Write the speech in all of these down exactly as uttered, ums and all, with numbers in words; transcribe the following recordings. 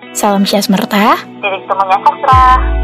Salam Syasmerta, titik temunya sastra.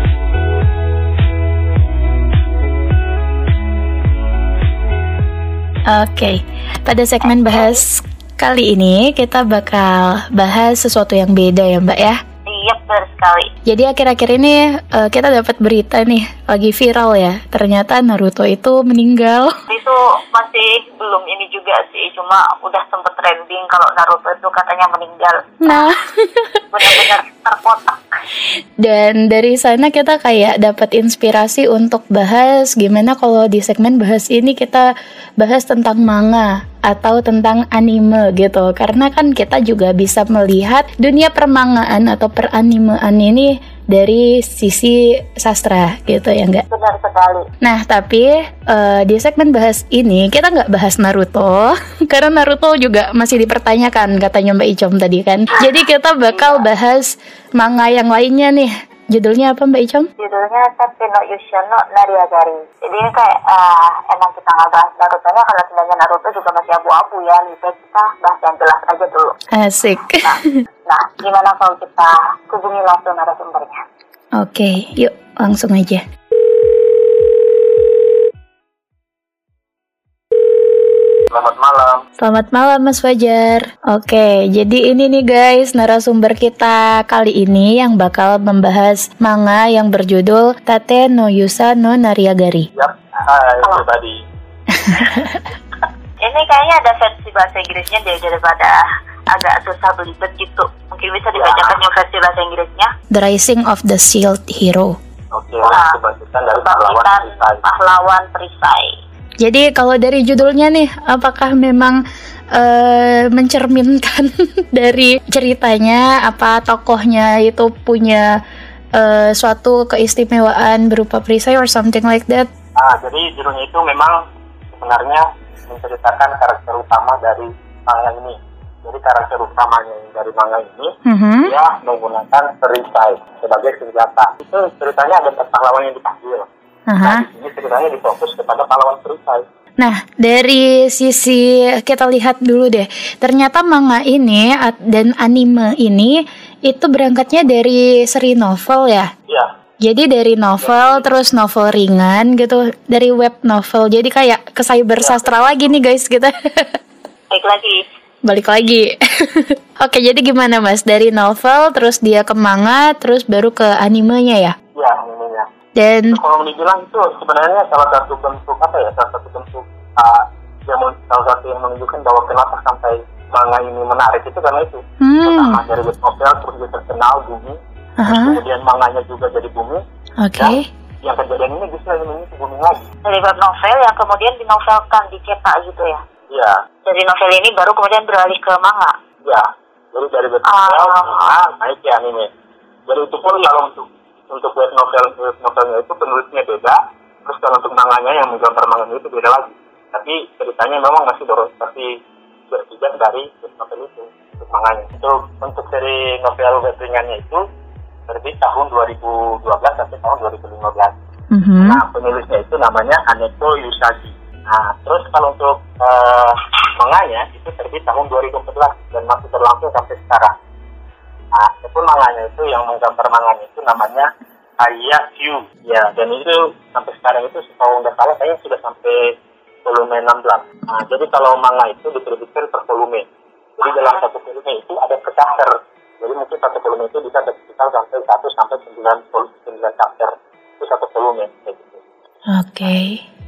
Oke, pada segmen bahas kali ini kita bakal bahas sesuatu yang beda ya Mbak ya. Iya, benar sekali. Jadi akhir-akhir ini uh, kita dapat berita nih, lagi viral ya. Ternyata Naruto itu meninggal. Itu masih belum ini juga sih, cuma udah sempet trending kalau Naruto itu katanya meninggal. Nah, benar-benar terkotak. Dan dari sana kita kayak dapat inspirasi untuk bahas gimana kalau di segmen bahas ini kita bahas tentang manga atau tentang anime gitu. Karena kan kita juga bisa melihat dunia permangaan atau peranimean ini dari sisi sastra gitu ya enggak? Benar sekali. Nah tapi uh, di segmen bahas ini kita nggak bahas Naruto karena Naruto juga masih dipertanyakan katanya Mbak Icom tadi kan. Jadi kita bakal bahas manga yang lainnya nih. Judulnya apa Mbak Icom? Judulnya Tate no Yusha no Nariagari. Jadi ini kayak uh, emang kita nggak bahas Naruto-nya karena sebenarnya Naruto juga masih abu-abu ya. Jadi kita bahas yang jelas aja dulu. Asik. Nah, nah gimana kalau kita hubungi langsung narasumbernya? Oke, yuk langsung aja. Selamat malam. Selamat malam Mas Fajar. Oke, jadi ini nih guys narasumber kita kali ini yang bakal membahas manga yang berjudul Tate no Yusha no Nariagari. Yap, hai pribadi. Ini kayaknya ada versi bahasa Inggrisnya deh daripada agak susah belibet gitu. Mungkin bisa dibacakan yang versi bahasa Inggrisnya. The Rising of the Shield Hero. Oke, nah, kebangkitan dari pahlawan perisai. Pahlawan perisai. Jadi kalau dari judulnya nih, apakah memang uh, mencerminkan dari ceritanya apa tokohnya itu punya uh, suatu keistimewaan berupa perisai or something like that? Ah, jadi judulnya itu memang sebenarnya menceritakan karakter utama dari manga ini. Jadi karakter utamanya dari manga ini Mm-hmm. dia menggunakan perisai sebagai senjata. Itu ceritanya ada pahlawan yang dipanggil. Uh-huh. Nah, di sini ceritanya difokus kepada pahlawan perisai. Nah, dari sisi kita lihat dulu deh. Ternyata manga ini dan anime ini itu berangkatnya dari seri novel ya. Iya. Jadi dari novel, terus novel ringan gitu, dari web novel. Jadi kayak ke cyber sastra lagi nih guys gitu. Baik lagi. Balik lagi. Oke, jadi gimana Mas? Dari novel, terus dia ke manga, terus baru ke animenya ya? Iya, animenya. Dan kalau dibilang itu sebenarnya salah satu bentuk apa ya, salah satu bentuk uh, yang salah satu yang menunjukkan bahwa kenapa sampai manga ini menarik itu karena itu. Hmm. Pertama dari web novel terus dia terkenal bumi, uh-huh. kemudian manganya juga jadi bumi. Oke. Okay. Yang kejadian ini justru ini booming lagi. Dari web novel yang kemudian dinovelkan, dicetak gitu ya? Iya. Dari novel ini baru kemudian beralih ke manga? Iya. Jadi dari web novel, uh, manga, naik ya anime. Jadi itu pun kalau untuk untuk web novel web novelnya itu penulisnya beda, terus kalau untuk manganya yang menggambar manganya itu beda lagi. Tapi ceritanya memang masih baru tapi berbeda dari web novel itu untuk manganya. Itu untuk seri novel web ringannya itu terbit tahun dua ribu dua belas sampai tahun dua ribu lima belas. Mm-hmm. Nah penulisnya itu namanya Haneko Yusagi. Nah terus kalau untuk uh, manganya itu terbit tahun dua ribu empat belas dan masih berlangsung sampai sekarang. Nah, itu manganya itu yang menggambar manganya itu namanya Aya Q. Ya, dan itu sampai sekarang itu kalau nggak salah kayaknya sudah sampai volume enam belas. Nah, jadi kalau manga itu diterbitkan per volume. Jadi dalam satu volume itu ada per chapter. Jadi mungkin satu volume itu bisa terbitan sampai satu sampai sembilan chapter. Itu satu volume kayak gitu. Oke. Okay.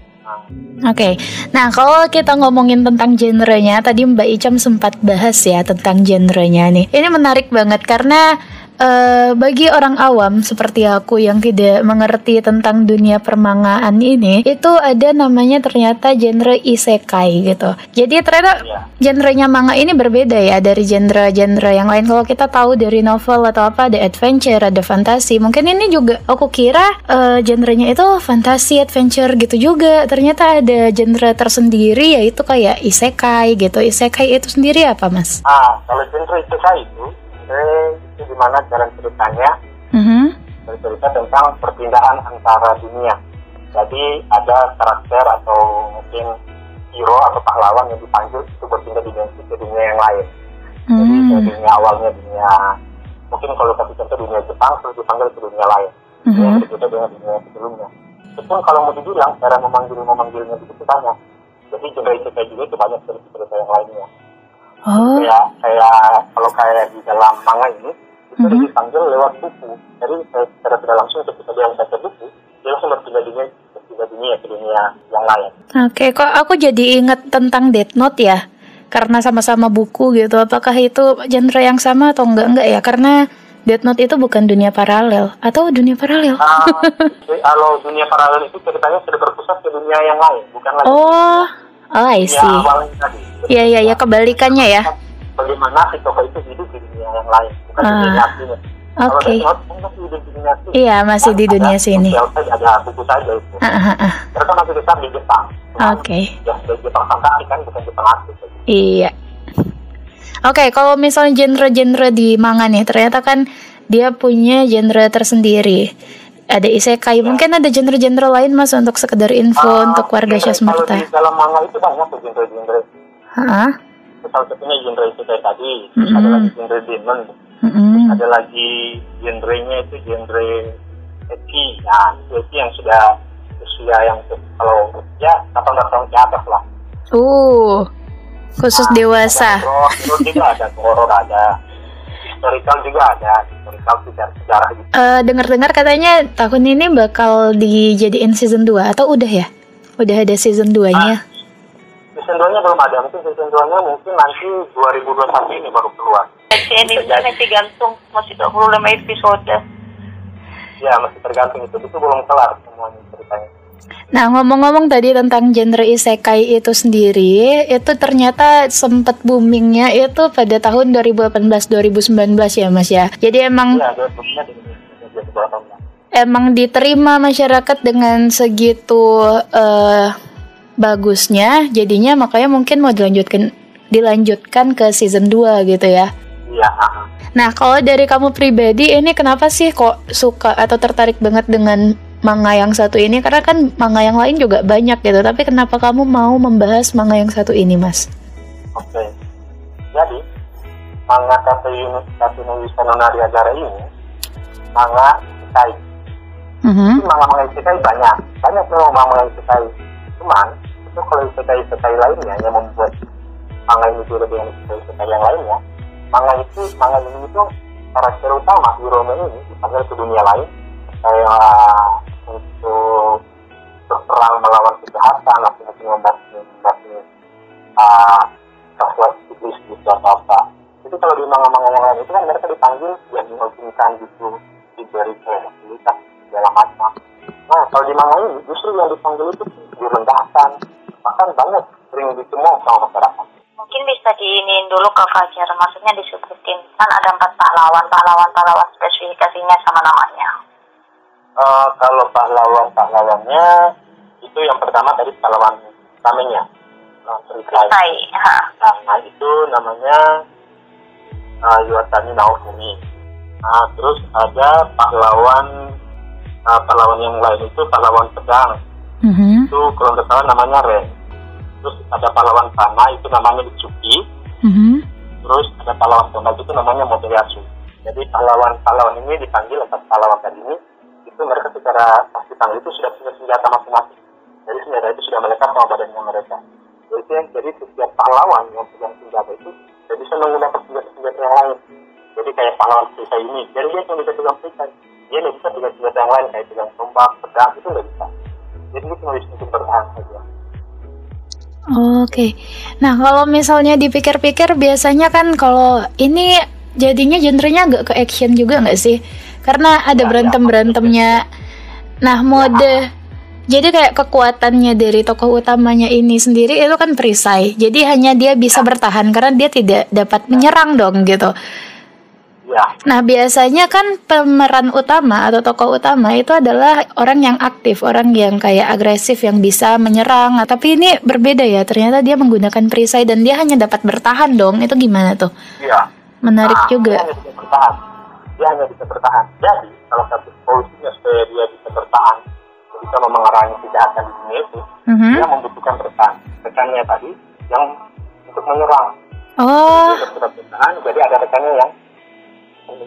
Oke, okay. Nah kalau kita ngomongin tentang genrenya, tadi Mbak Icam sempat bahas ya tentang genrenya nih. Ini menarik banget karena uh, bagi orang awam seperti aku yang tidak mengerti tentang dunia permangaan ini, itu ada namanya ternyata genre isekai gitu. Jadi ternyata genrenya manga ini berbeda ya dari genre-genre yang lain. Kalau kita tahu dari novel atau apa, ada adventure, ada fantasi. Mungkin ini juga aku kira uh, genrenya itu fantasi, adventure gitu juga. Ternyata ada genre tersendiri yaitu kayak isekai gitu. Isekai itu sendiri apa Mas? Ah, kalau genre isekai itu, eh, itu dimana jalan ceritanya mm-hmm. bercerita tentang perpindahan antara dunia. Jadi ada karakter atau mungkin hero atau pahlawan yang dipanggil itu berpindah dimensi ke dunia yang lain. Mm. Jadi ke dunia awalnya dunia mungkin kalau kasih contoh dunia Jepang terus dipanggil ke dunia lain, Mm-hmm. yang berbeda dengan dunia sebelumnya. Itu kalau mau dibilang cara memanggil memanggilnya itu banyak. Jadi genre isekai juga itu banyak cerita-cerita yang lainnya. Oh. Kayak kayak kalau kayak di dalam manga ini itu Mm-hmm. dipanggil lewat buku. Jadi secara tidak langsung ketika dia membaca buku, dia langsung berpindah dunia, berpindah dunia ke dunia yang lain. Oke, kok aku jadi inget tentang Death Note ya? Karena sama-sama buku gitu. Apakah itu genre yang sama atau enggak enggak ya? Karena Death Note itu bukan dunia paralel atau dunia paralel? Ah, jadi kalau dunia paralel itu ceritanya sudah berpusat ke dunia yang lain, bukan lagi Oh, oh I dunia see. awalnya tadi. Jadi, Iya iya ya, kebalikannya ya. bagaimana si tokoh itu hidup di dunia yang lain, bukan di Ah, dunia aslinya. Kalau Oke. Death Note kan masih hidup di dunia asli. Iya, masih di Ada dunia sini. novel saja, ada buku saja itu. Ah, ah, ah. Mereka masih tetap di Jepang. Cuman, Oke. Ya, dari Jepang fantasi kan, bukan Jepang asli. Iya. Oke, kalau misalnya genre-genre di manga nih, ternyata kan dia punya genre tersendiri. Ada isekai, mungkin ada genre-genre lain mas untuk sekedar info Ah, untuk warga genre- Syasmerta. Kalau di dalam manga itu banyak tuh genre-genre. Hah? Itu salah satunya genre itu kayak tadi. Terus Mm-mm. ada lagi genre demon. Mm-mm. Ada lagi genrenya itu genre ecchi. Nah, itu ecchi yang sudah usia yang kalau ya delapan belas tahun ke atas lah. Uh, khusus Nah, dewasa. ada horor, horor juga ada, horor ada. Historical juga ada, historical sejarah, sejarah gitu. Eh, dengar-dengar katanya tahun ini bakal dijadiin season dua atau udah ya? Udah ada season dua-nya. Season dua-nya belum ada, mungkin season dua-nya mungkin nanti dua ribu dua puluh satu ini baru keluar. Si anime masih gantung, masih dua puluh lima episode. Ya, masih tergantung itu, itu belum kelar semuanya ceritanya. Nah, ngomong-ngomong tadi tentang genre isekai itu sendiri, itu ternyata sempat boomingnya itu pada tahun dua ribu delapan belas dua ribu sembilan belas ya Mas ya. Jadi emang Iya, dua dunia di Indonesia dua tahun. emang diterima masyarakat dengan segitu eh, bagusnya, jadinya makanya mungkin mau dilanjutkan dilanjutkan ke season dua gitu ya. Iya. Nah, kalau dari kamu pribadi ini kenapa sih kok suka atau tertarik banget dengan manga yang satu ini? Karena kan manga yang lain juga banyak gitu, tapi kenapa kamu mau membahas manga yang satu ini, Mas? Oke. Jadi, manga Katsuno Katsuno Yusa no Nariagara ini manga isekai. Mhm. Itu manga-manga isekai banyak. Banyak memang manga isekai. Cuman, itu kalau isekai-isekai lainnya yang membuat manga ini berbeda dengan isekai yang lainnya, manga itu, manga ini itu karakter utama hero-nya ini dipanggil ke dunia lain kayak untuk berperang melawan kejahatan atau untuk membasmi membasmi uh, sesuatu iblis gitu atau apa. Itu kalau di manga-manga yang lain itu kan mereka dipanggil ya dimungkinkan gitu, diberi fasilitas segala macam. Nah, kalau di manga ini justru yang dipanggil itu direndahkan, bahkan banyak sering dicemooh sama masyarakat. Mungkin bisa diinin dulu ke Fajar, maksudnya disebutin. Kan ada empat pahlawan, pahlawan-pahlawan spesifikasinya sama namanya. Uh, kalau pahlawan-pahlawannya itu yang pertama tadi pahlawan utamanya, nah, cerita. Hai, ha. Nah, itu namanya uh, Iwatani Naofumi. Nah, terus ada pahlawan uh, pahlawan yang lain itu pahlawan pedang. Mhm. Itu kalau nggak salah namanya Ren. Terus ada pahlawan tanah itu namanya Itsuki. Mhm. Terus ada pahlawan tembak itu namanya Motoyasu. Jadi pahlawan-pahlawan ini dipanggil empat pahlawan tadi ini, itu mereka secara pasti panggil itu sudah punya senjata masing-masing. Jadi senjata itu sudah melekat sama badannya mereka. Jadi, jadi setiap pahlawan yang pegang senjata itu dia bisa menggunakan senjata-senjata yang lain. Jadi kayak pahlawan perisai ini, jadi dia cuma bisa pegang perisai. Dia nggak bisa pegang senjata yang lain kayak pegang tombak, pedang itu nggak bisa. Jadi dia cuma bisa untuk bertahan saja. Oke. Nah, kalau misalnya dipikir-pikir biasanya kan kalau ini jadinya genrenya agak ke action juga nggak sih? Karena ada Ya, berantem-berantemnya. Nah, mode jadi kayak kekuatannya dari tokoh utamanya ini sendiri itu kan perisai. Jadi hanya dia bisa bertahan karena dia tidak dapat menyerang dong gitu. Ya. Nah, biasanya kan pemeran utama atau tokoh utama itu adalah orang yang aktif, orang yang kayak agresif yang bisa menyerang. Nah, tapi ini berbeda ya, ternyata dia menggunakan perisai dan dia hanya dapat bertahan dong. Itu gimana tuh? Iya. Menarik Nah, juga. Dia hanya bisa bertahan. Dia hanya bisa bertahan. Jadi, kalau satu solusinya supaya dia bisa bertahan, bisa memengarangi kejahatan di dunia itu, Mhm. dia membutuhkan rekan. Rekannya tadi yang untuk menyerang. Oh, Dia bersurat bertahan, jadi ada rekannya yang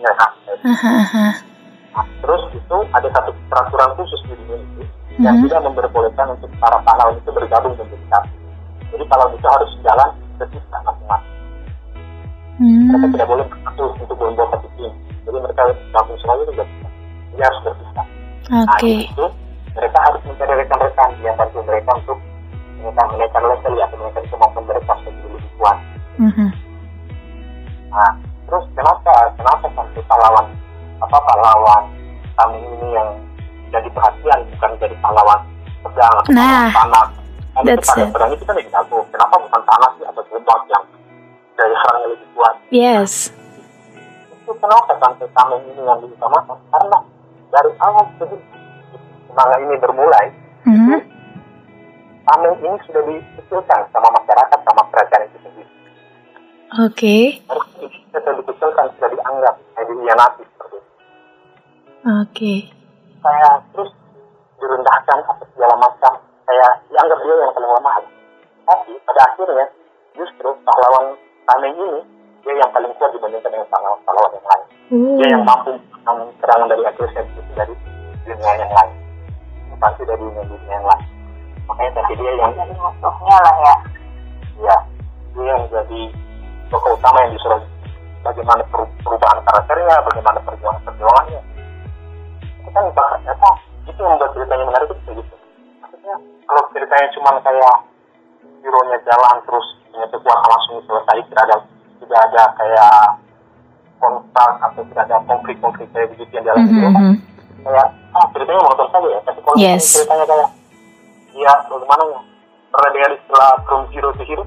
dunia kan. Aha. Nah, terus itu ada satu peraturan khusus di dunia itu Mhm. yang tidak memperbolehkan untuk para pahlawan itu bergabung menjadi satu. Jadi pahlawan itu harus jalan terpisah masing-masing. Mereka Hmm. tidak boleh bersatu untuk membuat satu tim. Jadi mereka gabung semuanya itu tidak bisa. Jadi harus berpisah. Nah, Oke. di situ mereka harus mencari rekan-rekan yang bantu mereka untuk menekan menekan level ya, menekan kemampuan mereka menjadi lebih kuat. Mhm. Nah, terus kenapa kenapa sampai pahlawan apa pahlawan kami ini yang jadi perhatian bukan jadi pahlawan pedang atau Nah, pahlawan tanah? Kan that's pada it. pedang itu kan yang jago. Kenapa bukan tanah sih atau tombak yang daya serangnya lebih kuat? Yes. Itu kenapa sampai kami ini yang diutamakan? Karena dari awal sebelum semangat ini bermulai, Mhm. tameng ini sudah dikecilkan sama masyarakat, sama kerajaan itu sendiri. Oke. Harus sudah dikecilkan, sudah dianggap kayak dihianati seperti itu. Oke. Kayak terus direndahkan atau segala macam, kayak dianggap dia yang paling lemah. Tapi pada akhirnya justru pahlawan tameng ini dia yang paling kuat dibandingkan dengan pahlawan-pahlawan yang lain. Dia yang Uh. mampu menang serangan dari agresif itu dari dunia yang lain, bukan dari dunia-dunia yang lain. Makanya tapi dia yang Jadi musuhnya lah ya. ya dia yang jadi tokoh utama yang disuruh bagaimana peru- perubahan karakternya, bagaimana perjuangan perjuangannya. Itu kan apa? Itu yang membuat ceritanya menarik itu kayak gitu. Maksudnya kalau ceritanya cuma kayak hero-nya jalan terus punya kekuatan langsung selesai, tidak ada tidak ada kayak konflik atau tidak ada konflik-konflik kayak begitu yang dialami hero kan Mhm. kayak ah ceritanya monoton saja ya. Tapi kalau Yes. ceritanya kayak ya bagaimana ya? Pernah dengar istilah from zero to hero?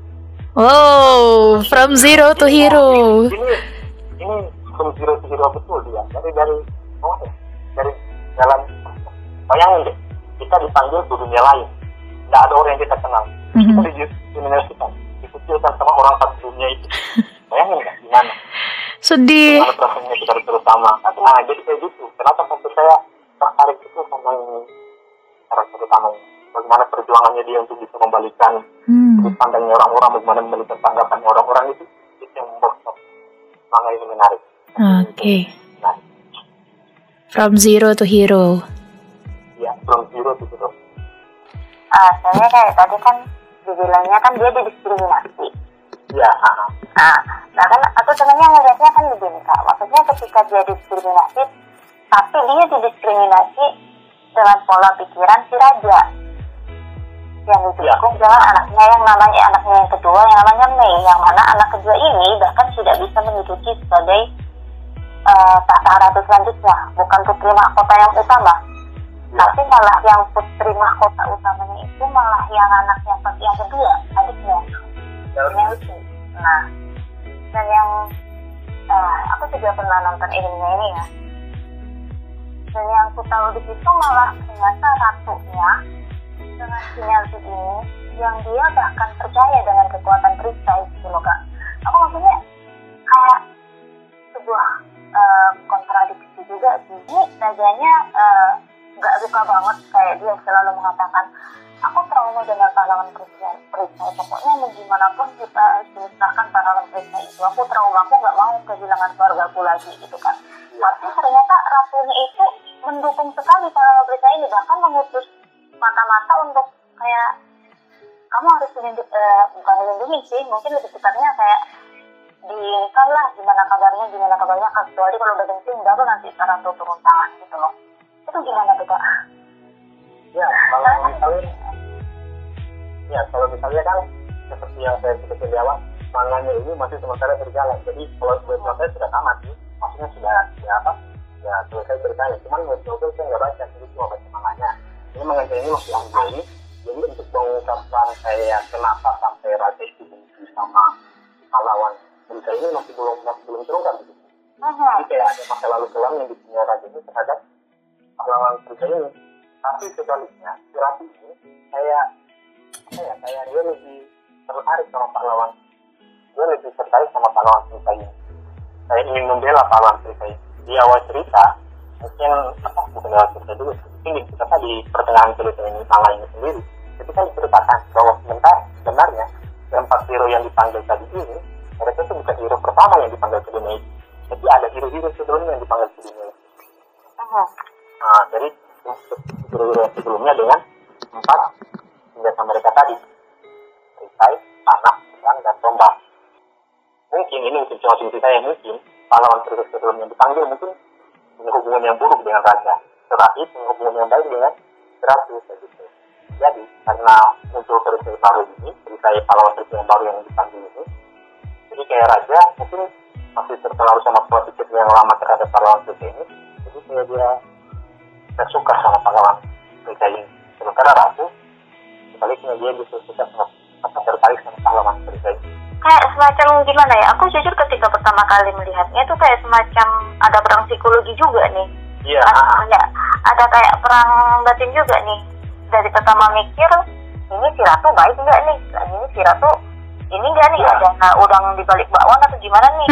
Wow, from zero to hero. Ini ini from zero to hero betul dia. Dari dari oh ya, dari jalan. Bayangin deh, kita dipanggil ke dunia lain, tidak ada orang yang kita kenal. Kita Mhm. didiskriminasikan, dikucilkan sama orang satu dunia itu. Bayangin nggak gimana? Sedih. Gimana perasaannya kita terus sama. Nah jadi kayak gitu. Kenapa sampai saya tertarik itu sama ini karakter utama ini? Bagaimana perjuangannya dia untuk bisa membalikan Hmm. sudut pandangnya orang-orang, bagaimana membalikan tanggapan orang-orang itu, itu yang membuat manga ini menarik. Oke. Nah, From zero to hero. ya from zero to hero. Ah, soalnya kayak tadi kan dibilangnya kan dia didiskriminasi. Ya, ah, Nah, nah kan aku sebenarnya ngelihatnya kan begini Kak. Maksudnya ketika dia diskriminasi, tapi dia didiskriminasi dengan pola pikiran si raja. Yang didukung dengan anaknya yang namanya anaknya yang kedua yang namanya Mei, yang mana anak kedua ini bahkan tidak bisa menduduki sebagai uh, tahta ratu selanjutnya, bukan putri mahkota yang utama. ya, Tapi malah yang putri mahkota utamanya itu malah yang anak yang yang kedua, adiknya. Melty. Nah, dan yang uh, aku juga pernah nonton animenya ini ya. Dan yang aku tahu di situ malah ternyata ratunya dengan si Melty ini yang dia bahkan percaya dengan kekuatan perisai gitu loh Kak. Aku maksudnya kayak sebuah uh, kontradiksi juga sih. Ini rajanya uh, gak suka banget kayak dia selalu mengatakan aku trauma dengan pahlawan perisai, perisai. Pokoknya mau gimana pun kita memisahkan pahlawan perisai itu. Aku trauma, aku gak mau kehilangan keluargaku lagi gitu kan. Tapi ternyata ratunya itu mendukung sekali pahlawan perisai ini, bahkan mengutus mata-mata untuk kayak kamu harus melindungi, uh, bukan melindungi sih, mungkin lebih tepatnya kayak diinikan lah gimana kabarnya, gimana kabarnya, kecuali kalau udah penting baru nanti ratu turun tangan gitu loh. Itu gimana tuh Kak? ya kalau misalnya, ya kalau misalnya kan seperti yang saya sebutkan di awal, manganya ini masih sementara berjalan. Jadi kalau web novel sudah tamat sih, maksudnya sudah ya apa? Ya selesai ceritanya. Cuman web novel saya nggak baca, jadi cuma baca manganya. Ini manganya ini masih ongoing. Jadi untuk mengungkapkan kayak kenapa sampai raja itu benci sama pahlawan berita ini masih belum masih belum terungkap gitu. Jadi kayak ada masa lalu kelam yang dipunya raja ini terhadap pahlawan berita ini. Tapi sebaliknya, si ratu ini kayak apa ya, kayak dia lebih tertarik sama pahlawan. Dia lebih tertarik sama pahlawan berita ini. Saya ingin membela pahlawan berita ini. Di awal cerita, mungkin apa bukan awal cerita dulu. Ini kita di pertengahan cerita ini manga ini sendiri. Itu kan diceritakan bahwa sebentar sebenarnya empat hero yang dipanggil tadi ini, mereka itu bukan hero pertama yang dipanggil ke dunia ini. Jadi ada hero-hero sebelumnya yang dipanggil ke dunia. Uh-huh. Nah, jadi hero-hero yang sebelumnya dengan empat senjata mereka tadi, perisai, panah, pedang, dan tombak. Mungkin ini mungkin cuma asumsi saya, mungkin pahlawan perisai sebelumnya dipanggil mungkin punya hubungan yang buruk dengan raja, tetapi punya hubungan yang baik dengan ratu gitu. Jadi karena muncul perisai baru ini, perisai pahlawan perisai yang baru yang dipanggil ini, jadi kayak raja mungkin masih terpengaruh sama pola pikir yang lama terhadap pahlawan perisai ini, jadi kayak dia tidak suka sama pahlawan perisai ini. Sementara ratu sebaliknya dia justru suka sama atau tertarik sama pahlawan perisai ini. Kayak semacam gimana ya, aku jujur ketika pertama kali melihatnya itu kayak semacam ada perang psikologi juga nih. Iya. Ada, ada kayak perang batin juga nih. Dari pertama mikir, ini si ratu baik enggak nih? Ini si ratu, ini enggak nih? Ya. Ada udang di balik bakwan atau gimana nih?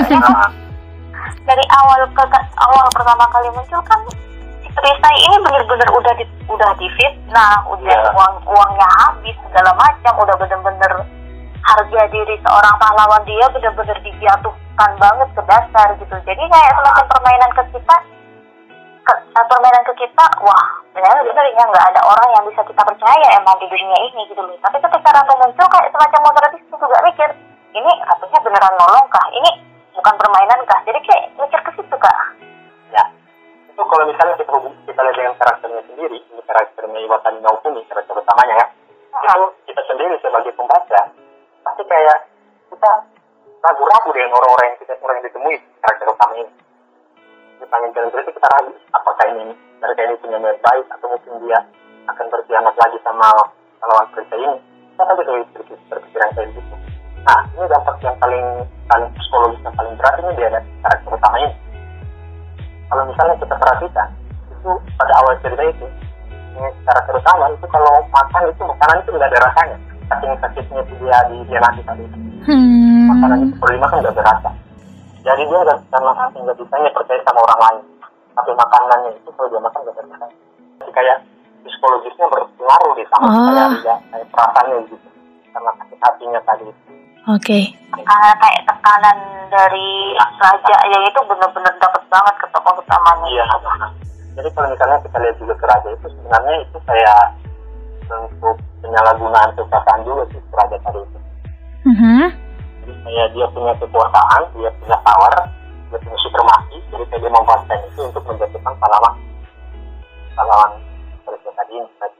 Dari awal ke awal pertama kali muncul kan si perisai ini benar-benar udah di, udah difitnah, udah ya. uang uangnya habis segala macam, udah benar-benar harga diri seorang pahlawan dia benar-benar dijatuhkan banget ke dasar gitu. Jadi kayak semacam permainan ke kita, ke, permainan ke kita, wah benar benar ya nggak ada orang yang bisa kita percaya emang di dunia ini gitu loh. Tapi ketika ratu muncul kayak semacam otomatis juga mikir, ini ratunya beneran nolong kah? Ini bukan permainan kah? Jadi kayak mikir ke situ kak. Ya, itu kalau misalnya kita hubung, kita lihat dengan karakternya sendiri, ini karakternya Iwatani Naofumi, karakter utamanya ya, uh-huh. Itu kita sendiri sebagai pembaca pasti kayak kita ragu-ragu dengan orang-orang yang kita orang yang ditemui karakter utama ini. Kita jalan berarti kita ragu apakah ini mereka ini punya niat baik atau mungkin dia akan berkhianat lagi sama lawan perisai ini. Kita kan bisa berpikiran kayak gitu. Nah, ini dampak yang paling paling psikologis yang paling berat ini dia ada karakter utama ini. Kalau misalnya kita perhatikan itu pada awal cerita itu, ini karakter utama itu kalau makan itu makanan itu nggak ada rasanya. Saking sakitnya itu dia di dia nanti tadi. Hmm. Makanan itu perlu dimakan nggak berasa. Jadi dia nggak bisa makan, nggak bisanya percaya sama orang lain. Tapi makanannya itu kalau dia makan nggak berasa. Jadi kayak psikologisnya berpengaruh di sama oh. kayak dia kayak perasaannya gitu. Karena sakit hatinya tadi. Oke. Okay. Karena kayak tekanan dari ya, raja yang itu benar-benar dapat banget ke tokoh utamanya. Iya. Jadi kalau misalnya kita lihat juga ke raja itu sebenarnya itu kayak bentuk penyalahgunaan kekuasaan juga sih raja tadi itu. Mm-hmm. Jadi kayak dia punya kekuasaan, dia punya power, dia punya supremasi, jadi kayak dia memanfaatkan itu untuk menjatuhkan pahlawan pahlawan seperti tadi ini tadi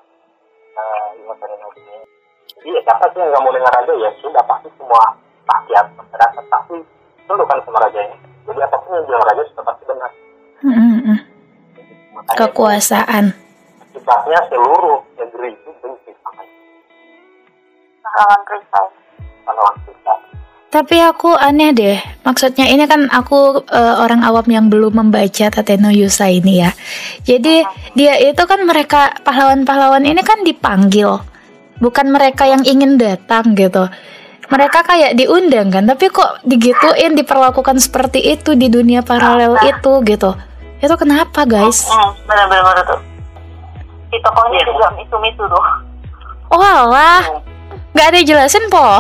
apa ini. Jadi ya siapa sih yang nggak mau dengar raja ya sudah pasti semua rakyat masyarakat pasti tundukkan sama raja ini. Jadi apapun yang bilang raja sudah pasti benar. Mm-hmm. Kekuasaan. Akibatnya seluruh negeri itu benci sama itu. Pahlawan perisai. Pahlawan perisai. Tapi aku aneh deh, maksudnya ini kan aku uh, orang awam yang belum membaca Tate no Yusa ini ya. Jadi uh-huh. dia itu kan mereka pahlawan-pahlawan ini kan dipanggil, bukan mereka yang ingin datang gitu. Mereka kayak diundang kan, tapi kok digituin, diperlakukan seperti itu di dunia paralel uh-huh. itu gitu. Itu kenapa guys? Uh-huh. Benar-benar tuh. Si tokohnya juga misu-misu tuh. Oh alah, nggak ada jelasin po.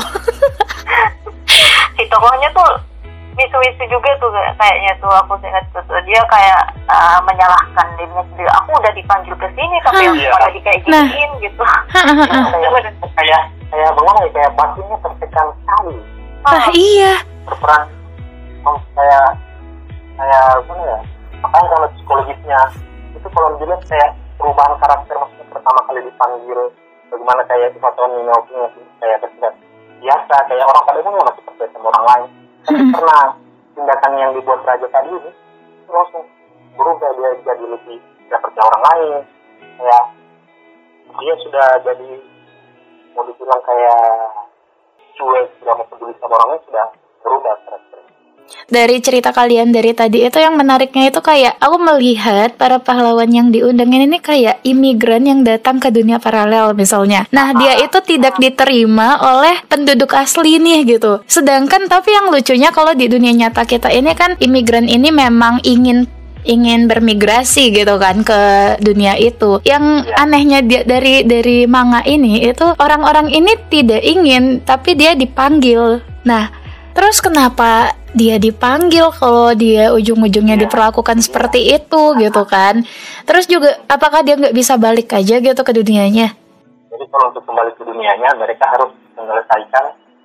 Si tokohnya tuh misu-misu juga tuh kayaknya tuh aku ingat tuh dia kayak uh, menyalahkan dirinya sendiri. Aku udah dipanggil ke sini tapi aku malah di kayak giniin nah. gitu. Kayak kayak bagaimana ya kayak batinnya tertekan sekali. Ah iya. Berperan oh, kayak kayak gimana ya? Makanya kalau psikologisnya itu kalau dilihat kayak perubahan karakter maksudnya pertama kali dipanggil bagaimana kayak di foto Minokinya kayak bertindak biasa kayak orang pada umumnya masih percaya sama orang lain tapi hmm. karena tindakan yang dibuat raja tadi ini langsung berubah dia jadi lebih tidak percaya orang lain kayak dia sudah jadi mau dibilang kayak cuek tidak mau peduli sama orang lain sudah berubah karakternya. Dari cerita kalian dari tadi itu yang menariknya itu kayak aku melihat para pahlawan yang diundangin ini kayak imigran yang datang ke dunia paralel misalnya. Nah dia itu tidak diterima oleh penduduk asli nih gitu. Sedangkan tapi yang lucunya kalau di dunia nyata kita ini kan imigran ini memang ingin ingin bermigrasi gitu kan ke dunia itu. Yang anehnya dia, dari dari manga ini itu orang-orang ini tidak ingin tapi dia dipanggil. Nah terus kenapa dia dipanggil kalau dia ujung-ujungnya Iya. diperlakukan seperti itu gitu kan. Terus juga apakah dia nggak bisa balik aja gitu ke dunianya? Jadi kalau untuk kembali ke dunianya, mereka harus menyelesaikan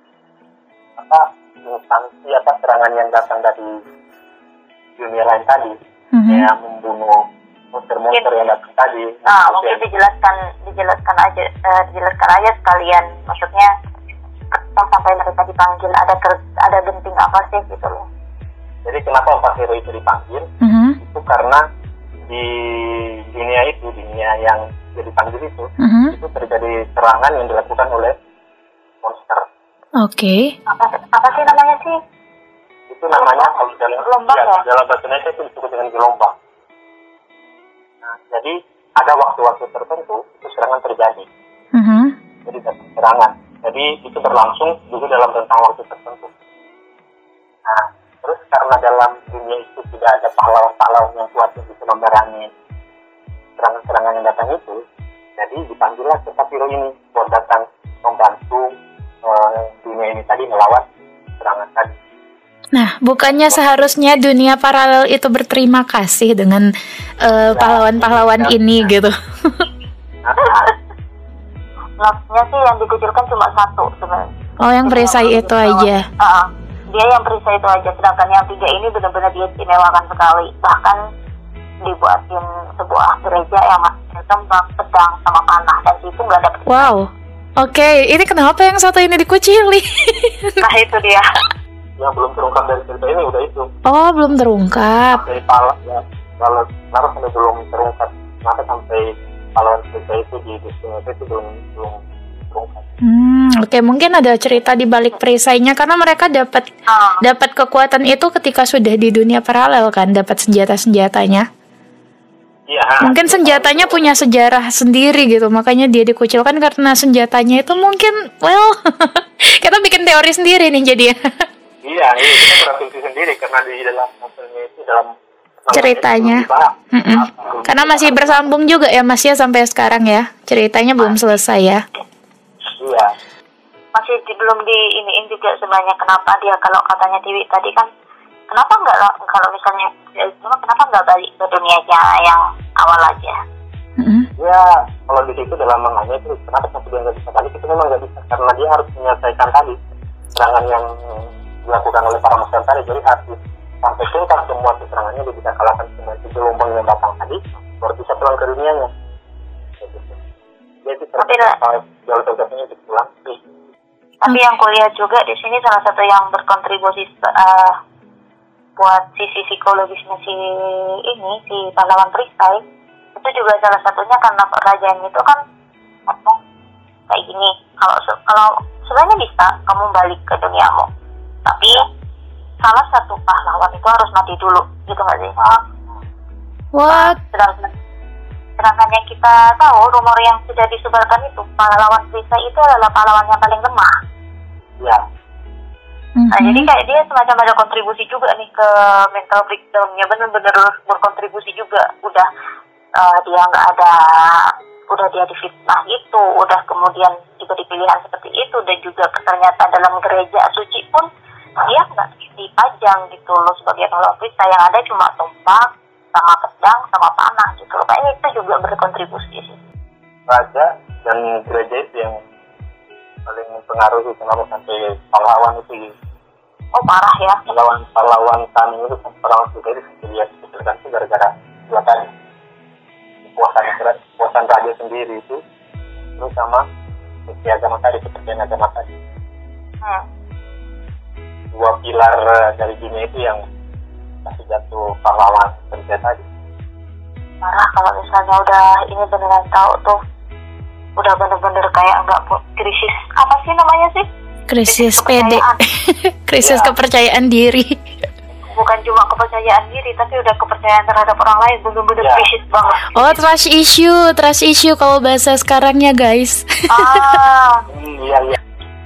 apa instansi apa serangan yang datang dari dunia lain tadi, Mhm. yang membunuh monster-monster yang datang tadi. Nah, Terus mungkin yang- dijelaskan dijelaskan aja eh, dijelaskan aja sekalian. Maksudnya kan sampai mereka dipanggil ada ker- ada genting apa sih gitu loh. Jadi kenapa empat hero itu dipanggil? Mhm. Itu karena di dunia itu, dunia yang dia dipanggil itu, Mhm. itu terjadi serangan yang dilakukan oleh monster. Oke. Apa apa sih namanya sih? Itu namanya kalau dalam Gelombang ya, ya? dalam bahasa Indonesia itu disebut dengan gelombang. Nah, jadi ada waktu-waktu tertentu itu serangan terjadi. Mhm. Jadi datang serangan. Jadi itu berlangsung juga dalam rentang waktu tertentu. Nah, terus karena dalam dunia itu tidak ada pahlawan-pahlawan yang kuat yang bisa memerangi serangan-serangan yang datang itu, jadi dipanggillah kita hero ini buat datang membantu eh, dunia ini tadi melawan serangan tadi. Nah, bukannya seharusnya dunia paralel itu berterima kasih dengan eh, pahlawan-pahlawan ini gitu? Nah, Notnya sih yang dikucilkan cuma satu sebenarnya. Oh, yang perisai itu aja. Ah, dia yang perisai itu aja, sedangkan yang tiga ini benar-benar dia istimewakan sekali. Bahkan dibuatin sebuah gereja yang masih tembak, pedang, sama panah, dan itu nggak ada. Wow. Oke, ini kenapa yang satu ini dikucili? Nah itu dia. yang belum terungkap dari cerita ini udah itu. Oh, belum terungkap. Dari pala ya, kalau kenapa sampai belum terungkap? Kenapa sampai pahlawan cerita itu di dunia itu belum belum terungkap? Hmm, oke, mungkin ada cerita di balik perisainya karena mereka dapat Ah, dapat kekuatan itu ketika sudah di dunia paralel kan, dapat senjata-senjatanya. Iya. Mungkin senjatanya punya sejarah sendiri gitu, makanya dia dikucilkan karena senjatanya itu mungkin, well, kita bikin teori sendiri nih jadi ya. Iya, iya, kita berasumsi sendiri karena di dalam novelnya itu dalam Ceritanya. itu dibahas. Mm-mm. Karena masih bersambung juga ya Mas ya sampai sekarang ya, ceritanya belum selesai ya. Iya. masih di, belum di iniin juga sebenarnya kenapa dia kalau katanya Dewi tadi kan kenapa nggak lah- kalau misalnya ya, cuma kenapa nggak balik ke dunianya yang awal aja. Mm-mm. Ya, kalau di situ dalam manganya itu kenapa sampai dia nggak bisa balik itu memang nggak bisa karena dia harus menyelesaikan tadi serangan yang dilakukan oleh para monster tadi, jadi harus sampai tuntas semua serangannya dia bisa kalahkan semua itu gelombang yang datang tadi baru bisa pulang ke dunianya. Gitu. Jadi Tapi lah- jalur tugasnya itu pulang. Tapi yang kuliah juga di sini salah satu yang berkontribusi eh, buat sisi psikologisnya si ini si pahlawan perisai itu juga salah satunya karena kerajaan itu kan ngomong kayak gini kalau se- kalau sebenarnya bisa kamu balik ke duniamu tapi salah satu pahlawan itu harus mati dulu gitu nggak sih? What? Sedangkan sedangkan yang kita tahu rumor yang sudah disebarkan itu pahlawan perisai itu adalah pahlawan yang paling lemah. Ya, Nah, Mhm. jadi kayak dia semacam ada kontribusi juga nih ke mental breakdown-nya, bener-bener berkontribusi juga. Udah eh, dia nggak ada, udah dia difitnah itu, udah kemudian juga dipilihan seperti itu, dan juga ternyata dalam gereja suci pun dia nggak dipajang gitu loh sebagai pahlawan perisai, yang ada cuma tombak, sama pedang, sama panah gitu loh. Kayaknya itu juga berkontribusi sih. raja dan gereja itu yang paling mempengaruhi kenapa sampai pahlawan itu Oh parah ya. pahlawan pahlawan kami itu pahlawan juga itu dia dikecilkan itu gara-gara dua tadi kekuasaan kekuasaan raja sendiri itu terus sama sisi agama tadi kepercayaan agama tadi Hmm. dua pilar eh, dari dunia itu yang kasih jatuh pahlawan kerja tadi. Marah kalau misalnya udah ini beneran tahu tuh udah bener-bener kayak nggak pu- krisis apa sih namanya sih Krisis P D, kepercayaan. krisis Ya. kepercayaan diri. Bukan cuma kepercayaan diri tapi udah kepercayaan terhadap orang lain, bener-bener Ya. krisis banget. Oh, trust issue, trust issue kalau bahasa sekarangnya guys. Ah, Hmm, iya iya.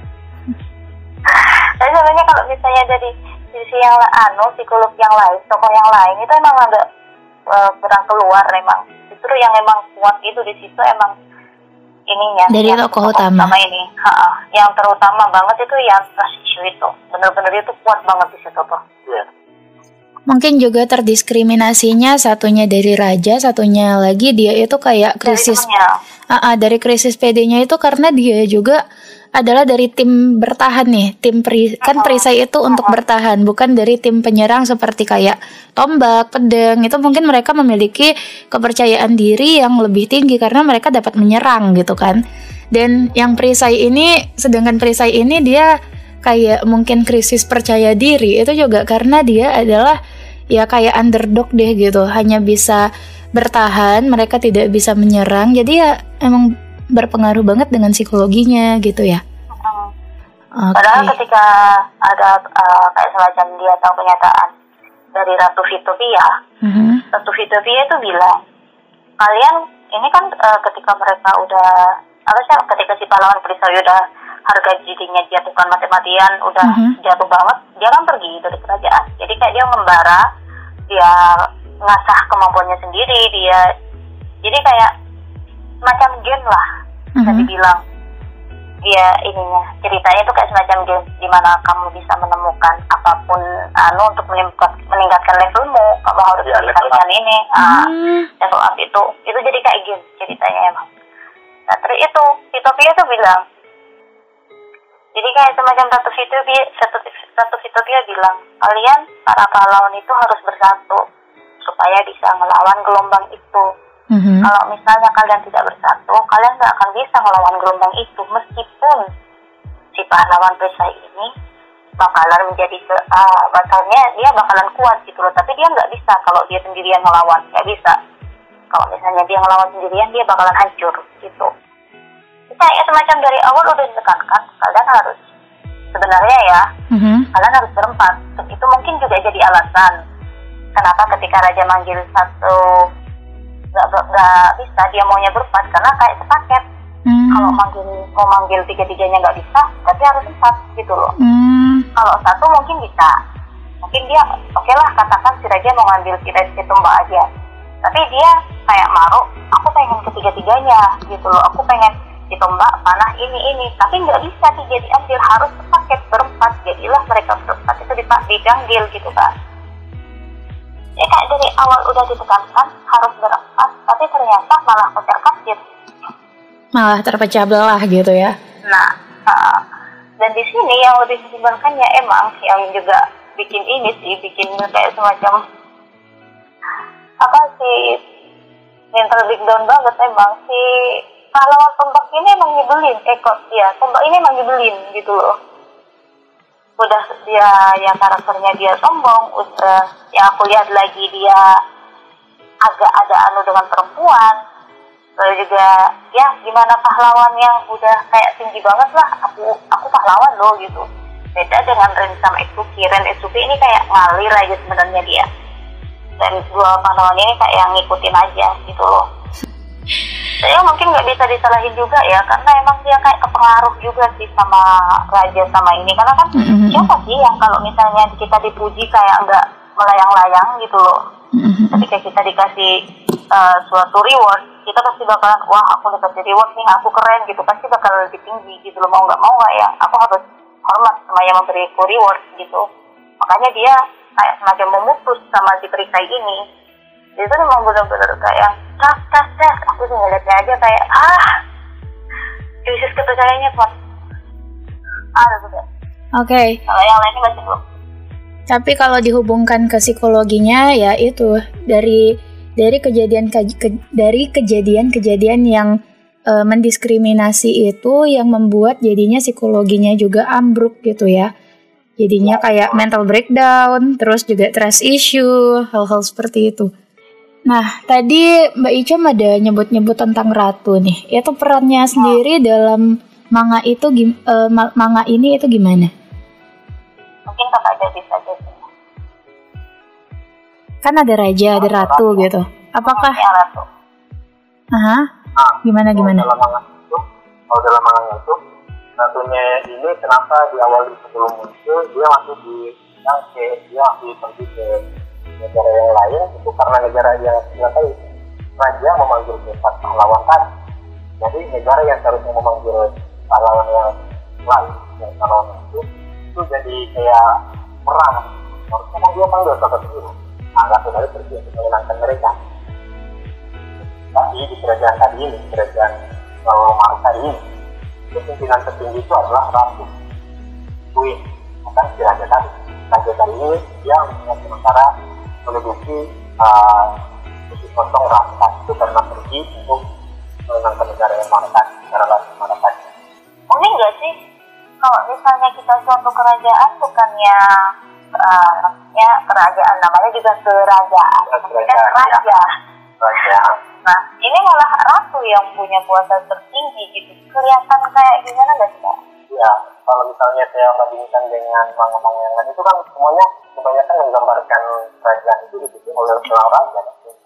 tapi sebenarnya kalau misalnya dari sisi yang la- anu psikolog yang lain, tokoh yang lain itu emang agak uh, kurang keluar emang. Justru yang emang kuat itu di situ emang ininya dari yang tokoh utama. utama ini. Ha-ha. Yang terutama banget itu yang trust issue itu. Bener-bener itu kuat banget di situ tuh. Iya. Mungkin juga terdiskriminasinya satunya dari raja, satunya lagi dia itu kayak krisis Dari temennya. uh, uh, dari krisis P D-nya itu karena dia juga adalah dari tim bertahan nih, tim peri, kan perisai itu untuk bertahan, bukan dari tim penyerang seperti kayak tombak, pedang. Itu mungkin mereka memiliki kepercayaan diri yang lebih tinggi karena mereka dapat menyerang gitu kan. Dan yang perisai ini, sedangkan perisai ini dia kayak mungkin krisis percaya diri itu juga karena dia adalah ya kayak underdog deh gitu, hanya bisa bertahan, mereka tidak bisa menyerang, jadi ya emang berpengaruh banget dengan psikologinya gitu ya. Hmm. Okay. Padahal ketika ada uh, kayak semacam dia tahu kenyataan dari Ratu Vitopia, mm-hmm. Ratu Vitopia itu bilang, kalian ini kan uh, ketika mereka udah apa sih, ketika si pahlawan perisai udah harga dirinya jatuhkan mati-matian, udah mm-hmm. jatuh banget, dia kan pergi dari kerajaan. Jadi kayak dia membara, dia ngasah kemampuannya sendiri, dia jadi kayak semacam game lah, bisa mm-hmm. dibilang. Dia ininya ceritanya itu kayak semacam game di mana kamu bisa menemukan apapun anu untuk meningkat, meningkatkan levelmu, kamu harus ya, meningkatkan ini, mm. ah, level up itu, itu jadi kayak game ceritanya emang. Nah terus itu Vitopia tuh bilang, jadi kayak semacam Ratu Vitopia, Ratu, Ratu Vitopia bilang, kalian para pahlawan itu harus bersatu supaya bisa melawan gelombang itu. Mm-hmm. Kalau misalnya kalian tidak bersatu, kalian nggak akan bisa melawan gelombang itu, meskipun si pahlawan perisai ini bakalan menjadi ke, uh, bakalnya dia bakalan kuat gitu loh, tapi dia nggak bisa kalau dia sendirian melawan, nggak bisa. Kalau misalnya dia ngelawan sendirian, dia bakalan hancur gitu. Kayak semacam dari awal udah ditekankan, kalian harus sebenarnya ya, Mm-hmm. kalian harus berempat. Itu mungkin juga jadi alasan kenapa ketika raja manggil satu nggak nggak bisa, dia maunya berempat karena kayak sepaket. Mm. Kalau manggil mau manggil tiga-tiganya nggak bisa, tapi harus empat gitu loh. Mm. Kalau satu mungkin bisa, mungkin dia oke okay lah, katakan si raja mau ngambil kita si tombak aja, tapi dia kayak maruk, aku pengen ketiga-tiganya gitu loh, aku pengen ditombak panah ini ini, tapi nggak bisa tiga diambil, harus sepaket berempat. Jadilah mereka berempat itu dipanggil gitu kan. Ya kayak dari awal udah ditekankan harus berempat, tapi ternyata malah kocar kacir, Malah terpecah belah gitu ya. nah uh, dan di sini yang lebih menyebalkannya emang yang juga bikin ini sih, bikin kayak semacam apa sih, mental breakdown banget emang si pahlawan tombak ini emang nyebelin, eh kok ya tombak ini emang nyebelin gitu loh. Udah dia yang karakternya dia sombong, udah yang aku lihat lagi dia agak ada anu dengan perempuan. Lalu juga ya gimana pahlawan yang udah kayak tinggi banget lah, aku aku pahlawan loh gitu. Beda dengan Ren sama Itsuki. Ren Itsuki ini kayak ngalir aja sebenarnya dia. Dan dua pahlawan ini kayak yang ngikutin aja gitu loh. Saya mungkin nggak bisa disalahin juga ya, karena emang dia kayak kepengaruh juga sih sama raja sama ini. Karena kan mm-hmm. siapa sih yang kalau misalnya kita dipuji kayak nggak melayang-layang gitu loh. Mm-hmm. Ketika kita dikasih uh, suatu reward, kita pasti bakalan, wah aku dikasih reward nih, aku keren gitu, pasti bakal lebih tinggi gitu loh, mau nggak mau nggak ya, aku harus hormat sama yang memberi aku reward gitu. Makanya dia kayak semacam memutus sama si perisai ini. Itu memang benar-benar kayak cas cas cas, aku sih ngeliatnya aja kayak ah krisis kepercayaannya kuat. Ah gitu. Oke. Okay. Kalau yang lainnya masih belum. Tapi kalau dihubungkan ke psikologinya ya itu dari dari kejadian ke, dari kejadian-kejadian yang e, mendiskriminasi itu yang membuat jadinya psikologinya juga ambruk gitu ya. Jadinya kayak mental breakdown, terus juga trust issue, hal-hal seperti itu. Nah, tadi Mbak Icam ada nyebut-nyebut tentang Ratu nih. Itu perannya sendiri dalam manga itu uh, manga ini itu gimana? Mungkin kakak ada bisa jadi. Kan ada raja, ada ratu gitu. Apakah? Ya, ratu. Aha. Nah, gimana gimana? Dalam manga itu, kalau dalam manga itu, ratunya ini kenapa di awal sebelum muncul dia masih di yang dia masih pergi ke negara yang lain itu karena negara yang nggak tahu raja memanggil empat pahlawan tadi. Jadi Jadi negara yang seharusnya memanggil pahlawan yang lain, yang pahlawan itu, itu jadi kayak perang. Harusnya kan dia panggil satu sendiri. Nah, Ratu Bali pergi untuk menyenangkan mereka. Tapi di kerajaan tadi ini, kerajaan Walomark tadi ini, itu pimpinan tertinggi itu adalah Ratu Queen, bukan si raja tadi. Raja tadi ini dia sementara menduduki posisi kosong rakyat itu karena pergi untuk menenangkan negara yang marah negara lain marah tadi. Mungkin nggak sih kalau misalnya kita suatu kerajaan bukannya uh, namanya kerajaan, namanya juga kerajaan, kerajaan raja. Ya. Raja. Nah ini malah ratu yang punya kuasa tertinggi gitu. Kelihatan kayak gimana nggak sih? Ya, kalau misalnya saya bandingkan dengan manga-manga yang lain itu kan semuanya kebanyakan menggambarkan kerajaan itu dipimpin oleh seorang raja.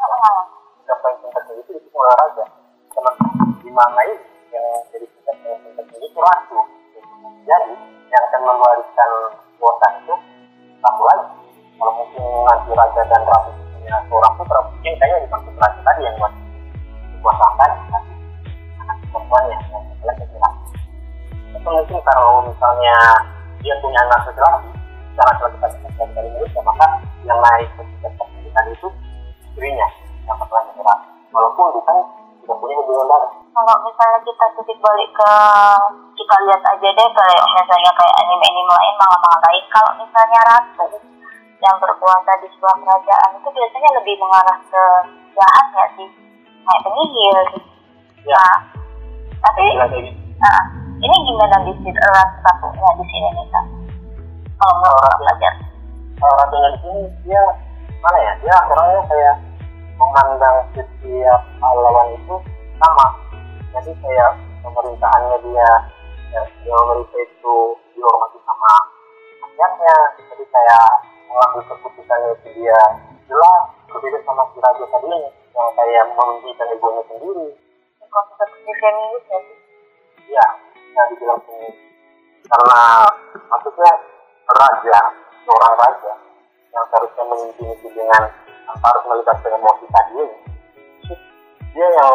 Siapa yang tingkat tinggi itu dipimpin oleh raja. Sementara di manga ini yang jadi tingkat tingkat tinggi itu ratu. Jadi yang akan mewariskan kuasa itu satu lagi. Kalau mungkin nanti raja dan ratu punya seorang putra, mungkin kayaknya dimaksud raja tadi yang buat dikuasakan nanti anak perempuannya yang laki-laki. Atau mungkin kalau misalnya dia punya anak laki-laki, secara kita dari Indonesia, maka yang naik ke tingkat pendidikan itu istrinya yang laki-laki. Walaupun bukan tidak punya hubungan darah. Kalau misalnya kita titik balik ke kita lihat aja deh kayak misalnya kayak anime-anime lain, manga-manga lain, kalau misalnya ratu yang berkuasa di sebuah kerajaan itu biasanya lebih mengarah ke jahat ya sih, kayak penyihir. Ya. Nah, tapi gitu. Nah, ini gimana di sini ratunya di sini nih kan? Kalau menurut pelajar, kalau ratunya di sini dia mana ya? Dia orangnya kayak memandang setiap pahlawan itu sama. Jadi kayak pemerintahannya dia, ya, dia memerintah itu dihormati sama rakyatnya. Jadi kayak mengambil keputusannya itu dia jelas, berbeda sama si raja tadi yang kayak memimpikan egonya sendiri. Konstruksi feminis ya sih? Ya, yang dibilang feminis. Karena maksudnya raja, seorang raja yang seharusnya memimpin itu dengan tanpa harus melibatkan emosi tadi ini, dia yang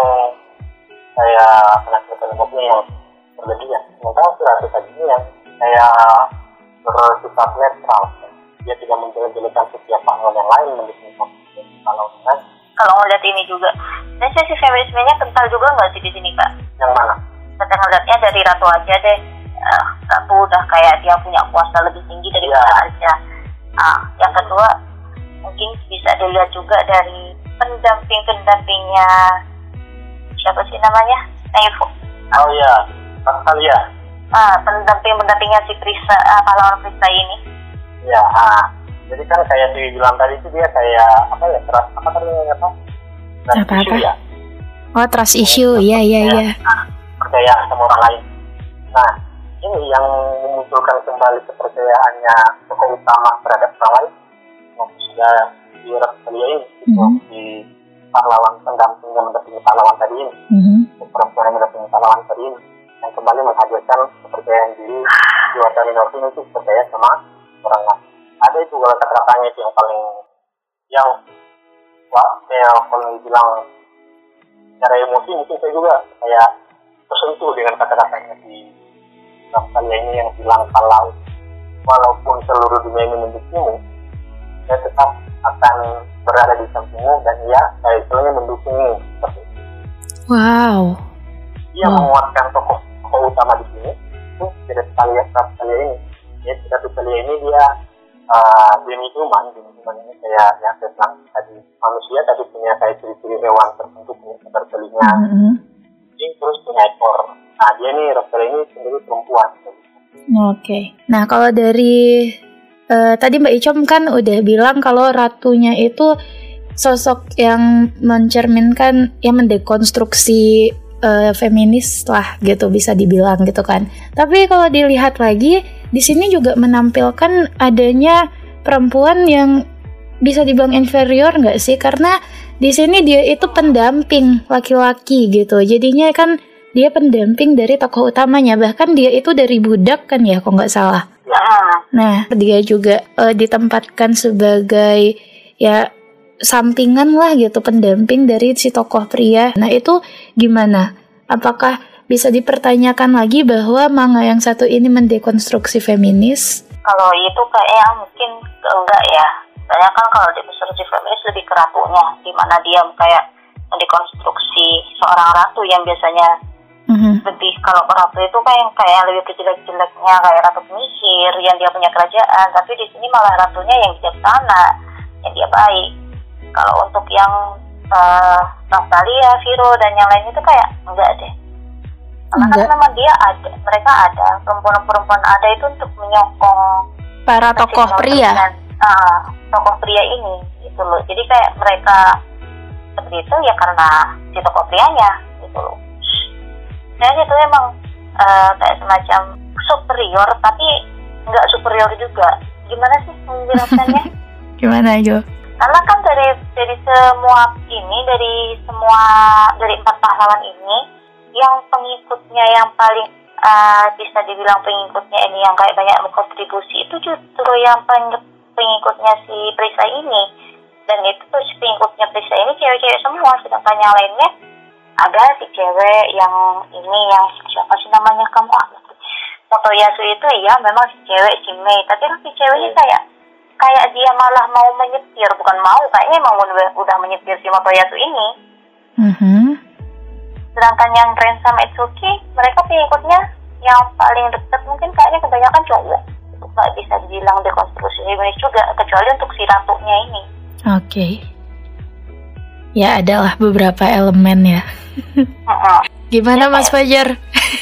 kayak penasihat emosi yang berlebihan. Sementara si raja tadi ini yang kayak bersifat netral. Dia tidak menjelek-jelekan setiap pahlawan yang lain, mendukung pahlawan yang lain. Kalau ngeliat ini juga, dan sisi feminismenya kental juga nggak sih di sini kak? Yang mana? Kita ngeliatnya dari ratu aja deh. Uh, ratu udah kayak dia punya kuasa lebih tinggi daripada ya. raja. Ah, yang kedua mungkin bisa dilihat juga dari pendamping-pendampingnya siapa sih namanya? Naifu. Oh iya, Natalia. Ah, pendamping-pendampingnya si Krista, uh, pahlawan Krista ini. Ya, ah. Jadi kan kayak Dewi bilang tadi itu dia kayak apa ya, trust apa tadi namanya apa? Trust apa issue apa? ya. Oh, trust issue, iya iya iya. Percaya sama orang lain. Nah, ini yang memunculkan kembali kepercayaannya tokoh utama terhadap orang lain. Yang sudah di Rastalia ini, mm-hmm. di pahlawan pendamping yang mendampingi pahlawan tadi ini, mm-hmm. perempuan yang mendampingi pahlawan tadi ini, yang kembali menghadirkan kepercayaan diri di warga minoritas itu percaya sama orang lain. Ada itu kalau kata-katanya itu yang paling yang wah, saya kalau bilang secara emosi mungkin saya juga kayak tersentuh dengan kata-katanya di Rastalia ini yang bilang kalau walaupun seluruh dunia ini mendukungmu, saya tetap akan berada di sampingmu dan ya saya istilahnya mendukungmu seperti itu. Wow. Dia wow. menguatkan tokoh tokoh utama di sini itu tidak Rastalia Rastalia ini. Ya tidak Rastalia ini dia uh, demi human, demi human ini kayak yang saya bilang tadi manusia tadi punya kayak ciri-ciri hewan tertentu, punya ekor telinga, mm-hmm. ini terus punya ekor. Nah dia nih Rastalia ini sendiri perempuan. Oke. Okay. Nah kalau dari Uh, tadi Mbak Icom kan udah bilang kalau ratunya itu sosok yang mencerminkan, yang mendekonstruksi uh, feminis lah gitu bisa dibilang gitu kan. Tapi kalau dilihat lagi di sini juga menampilkan adanya perempuan yang bisa dibilang inferior nggak sih? Karena di sini dia itu pendamping laki-laki gitu. Jadinya kan dia pendamping dari tokoh utamanya, bahkan dia itu dari budak kan ya, kok nggak salah. Nah, dia juga uh, ditempatkan sebagai ya sampingan lah gitu, pendamping dari si tokoh pria. Nah, itu gimana Apakah bisa dipertanyakan lagi bahwa manga yang satu ini mendekonstruksi feminis? Kalau itu kayaknya mungkin enggak ya. Soalnya kan kalau dekonstruksi feminis lebih ke ratunya, di mana dia kayak mendekonstruksi seorang ratu yang biasanya mm-hmm. lebih, kalau ratu itu kan yang kayak lebih kejelek-jeleknya kayak ratu penyihir yang dia punya kerajaan, tapi di sini malah ratunya yang bijaksana, yang dia baik. Kalau untuk yang uh, Natalia, Viro dan yang lain itu kayak enggak deh. Karena kan memang dia ada, mereka ada, perempuan-perempuan ada itu untuk menyokong para tokoh pria. Dan, uh, tokoh pria ini gitu loh. Jadi kayak mereka seperti itu ya karena si tokoh prianya gitu loh. Dan itu emang uh, kayak semacam superior tapi nggak superior juga. Gimana sih menjelaskannya? Gimana aja? Karena kan dari dari semua ini, dari semua dari empat pahlawan ini, yang pengikutnya yang paling uh, bisa dibilang pengikutnya ini yang kayak banyak berkontribusi itu justru yang pengikutnya si Prisa ini. Dan itu tuh si pengikutnya Prisa ini cewek-cewek semua, sedangkan yang lainnya ada si cewek yang ini yang siapa sih namanya kamu ah Motoyasu itu ya memang si cewek si Mei, tapi kan si ceweknya kayak kayak dia malah mau menyetir, bukan mau, kayaknya emang udah, udah menyetir si Motoyasu ini. Mm-hmm. Sedangkan yang Ren sama Itsuki, mereka pengikutnya yang paling dekat mungkin kayaknya kebanyakan cowok. Itu nggak bisa dibilang dekonstruksi feminis juga, kecuali untuk si ratunya ini. Oke. Okay. Ya adalah beberapa elemen ya. uh-uh. Gimana ya, Mas Fajar?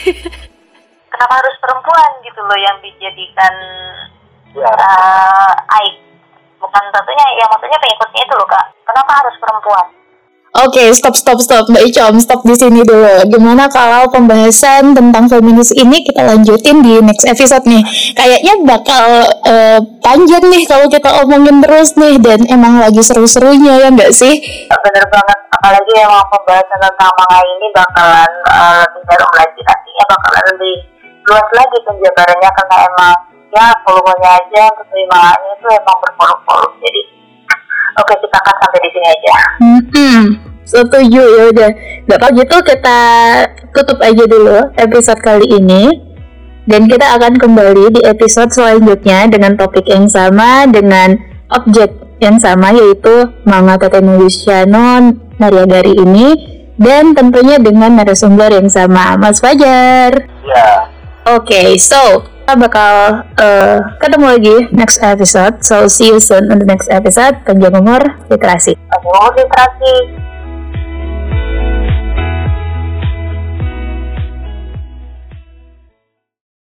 Kenapa harus perempuan gitu loh yang dijadikan ya. uh, aik? Bukan tentunya, ya maksudnya pengikutnya itu loh Kak. Kenapa harus perempuan? Oke, okay, stop, stop, stop, Mbak Icom, stop di sini dulu. Gimana kalau pembahasan tentang feminis ini kita lanjutin di next episode nih? Kayaknya bakal uh, panjang nih kalau kita omongin terus nih, dan emang lagi seru-serunya ya nggak sih? Bener banget, apalagi emang pembahasan tentang manga ini bakalan uh, lebih dalam lagi, artinya bakalan lebih luas lagi penjabarannya karena emang ya volumenya aja untuk lima ini itu emang bervolume, jadi oke, kita akan sampai di sini aja. Hmm, setuju ya udah. Gak apa gitu kita tutup aja dulu episode kali ini. Dan kita akan kembali di episode selanjutnya dengan topik yang sama, dengan objek yang sama, yaitu manga Tateno Yushano Nariagari ini, dan tentunya dengan narasumber yang sama, Mas Fajar. Ya. Oke, okay, so kita bakal uh, ketemu lagi next episode. So see you soon on the next episode. Panjang umur literasi. Panjang umur literasi.